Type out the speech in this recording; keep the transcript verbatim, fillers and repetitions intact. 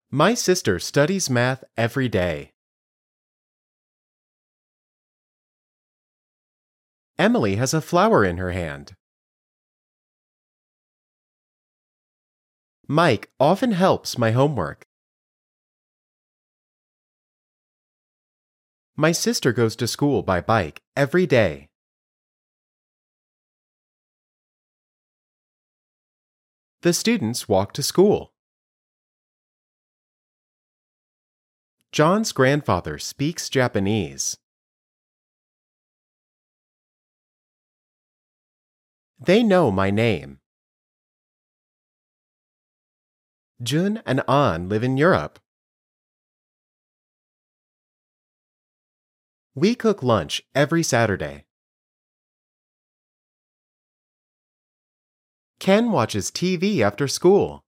My sister studies math every day. Emily has a flower in her hand. Mike often helps my homework. My sister goes to school by bike every day. The students walk to school. John's grandfather speaks Japanese. They know my name. Jun and An live in Europe. We cook lunch every Saturday. Ken watches T V after school.